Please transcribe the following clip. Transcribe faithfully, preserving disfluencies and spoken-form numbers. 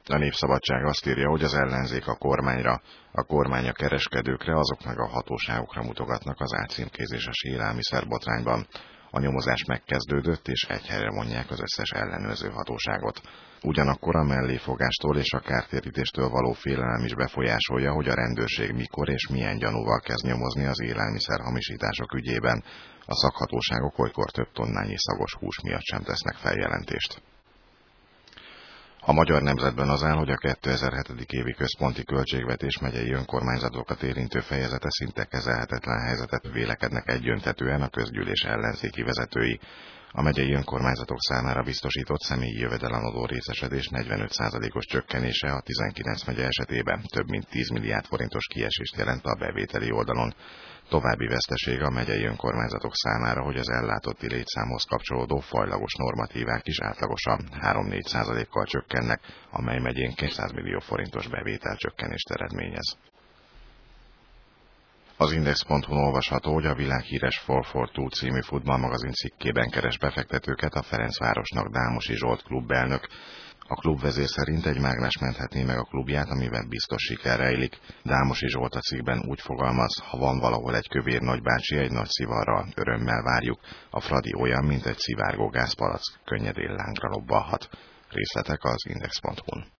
A Népszabadság azt írja, hogy az ellenzék a kormányra, a kormány a kereskedőkre, azok meg a hatóságokra mutogatnak az átcímkézéses élelmiszerbotrányban. A nyomozás megkezdődött, és egy helyre vonják az összes ellenőrző hatóságot. Ugyanakkor a melléfogástól és a kártérítéstől való félelem is befolyásolja, hogy a rendőrség mikor és milyen gyanúval kezd nyomozni az élelmiszer hamisítások ügyében. A szakhatóságok olykor több tonnányi szagos hús miatt sem tesznek feljelentést. A Magyar Nemzetben az áll, hogy a kétezer-hetedik évi központi költségvetés megyei önkormányzatokat érintő fejezete szinte kezelhetetlen helyzetet vélekednek egyöntetően a közgyűlés ellenzéki vezetői. A megyei önkormányzatok számára biztosított személyi jövedelemadó részesedés negyvenöt százalékos csökkenése a tizenkilenc megye esetében több mint tíz milliárd forintos kiesést jelent a bevételi oldalon. További veszteség a megyei önkormányzatok számára, hogy az ellátotti létszámhoz kapcsolódó fajlagos normatívák is átlagosan három-négy százalékkal csökkennek, amely megyénként száz millió forintos bevételcsökkenést eredményez. Az index pont hu-n olvasható, hogy a világhíres four four two című futballmagazin cikkében keres befektetőket a Ferencvárosnak Dámosi Zsolt klubelnök. A klubvezér szerint egy mágnes menthetné meg a klubját, amiben biztos siker rejlik. Dámosi Zsolt a cikkben úgy fogalmaz, ha van valahol egy kövér nagybácsi, egy nagy szivarral, örömmel várjuk. A Fradi olyan, mint egy szivárgó gázpalack, könnyedén lángra lobbalhat. Részletek az index pont hu-n.